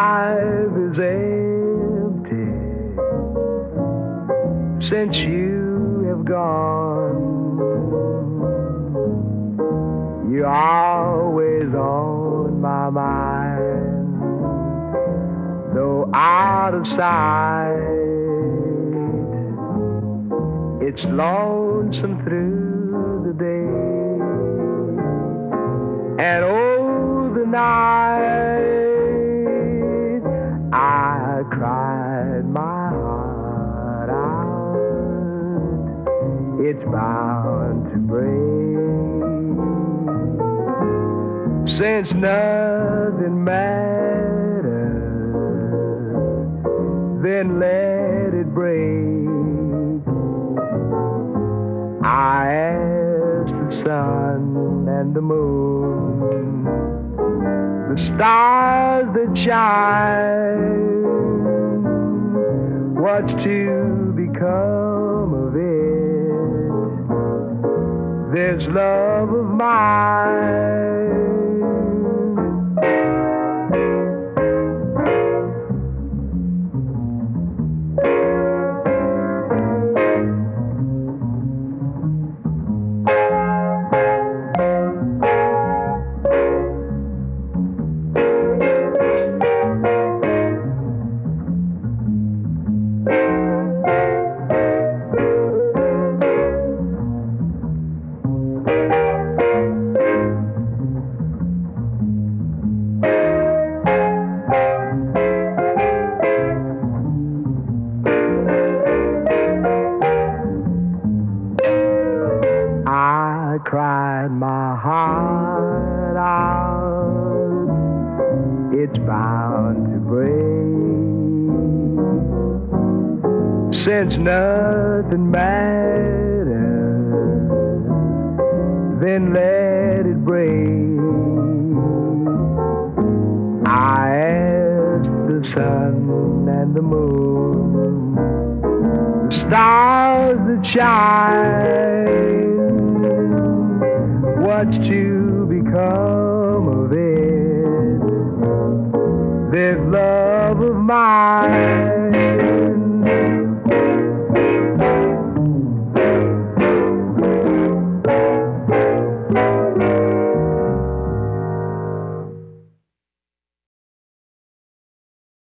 life is empty since you have gone. You're always on my mind, though out of sight. It's lonesome through the day, and oh, the night. I cried my heart out. It's bound to break, since nothing matters. Then let it break. I asked the sun and the moon, the stars that shine, what's to become of it, this love of mine. I cried my heart out. It's bound to break, since nothing matters. Then let it break. I asked the sun and the moon, the stars that shine, what's to become of it, this love of mine.